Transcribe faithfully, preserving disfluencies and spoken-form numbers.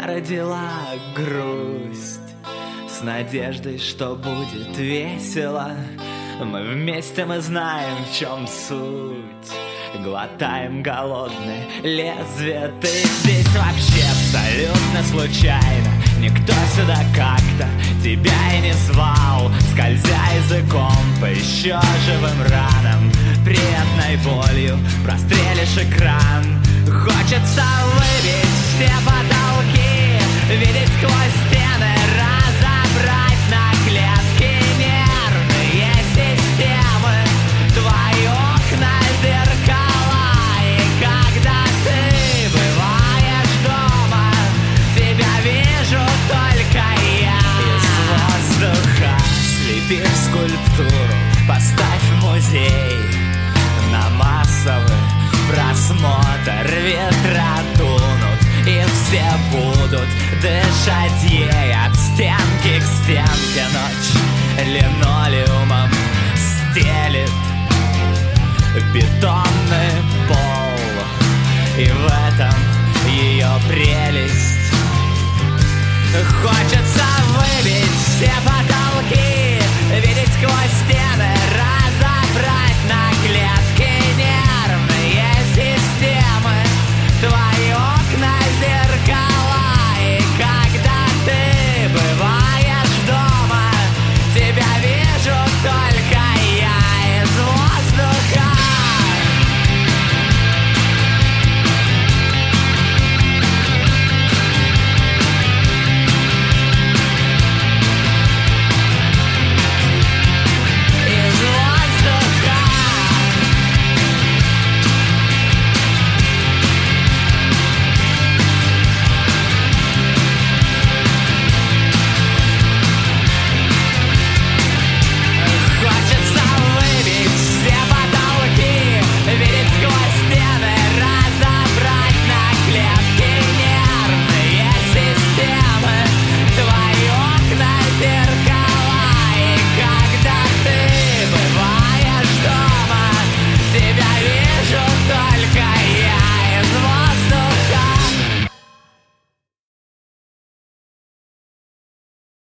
родила грусть с надеждой, что будет весело. Мы вместе, мы знаем, в чем суть. Глотаем голодное лезвие. Ты здесь вообще абсолютно случайно. Никто сюда как-то тебя и не звал. Скользя языком по еще живым ранам, приятной болью прострелишь экран. Хочется выбить все потолки, видеть сквозь стены, разобрать на клетки нервные системы. Твои окна зеркала, и когда ты бываешь дома, тебя вижу только я. Из воздуха слепишь скульптуру, поставь в музей на массовый просмотр. Ветра дунут, и все будут дышать ей от стенки к стенке. Ночь линолеумом стелит бетонный пол, и в этом